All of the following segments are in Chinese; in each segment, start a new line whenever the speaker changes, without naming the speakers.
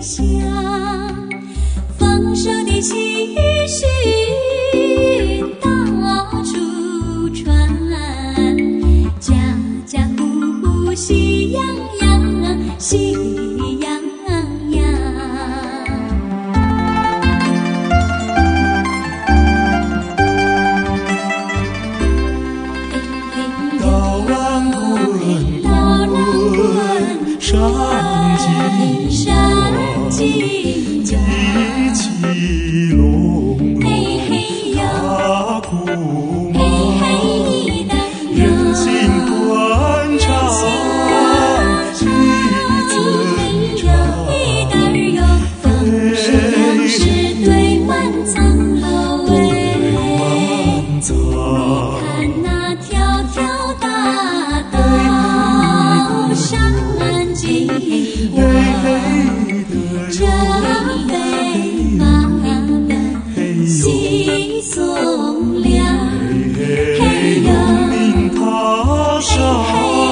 响，丰收的喜讯到处传，家家户户喜洋洋，喜洋洋。
稻浪滚滚，山金光，一起隆隆大鼓马，人心欢畅喜尊长，
丰收粮食堆满仓楼哎，看那条条大道上金光，这飞马奔喜送粮，嘿呦，
明塔上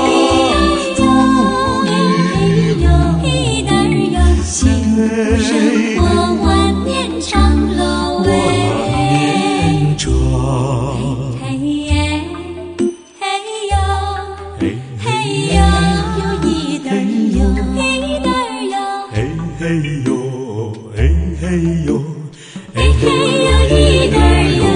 幸福生活万年长喽哎，嘿耶嘿呦嘿呦一袋哟一袋哟，
嘿嘿呦嘿嘿呦
嘿嘿呦一袋哟，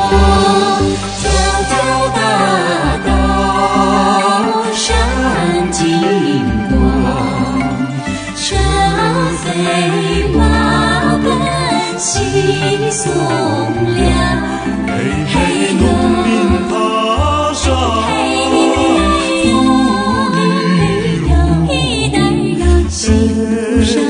条条大道闪金光，车飞马奔喜送粮，嘿呦
明塔上
嘿呦一袋哟，幸福生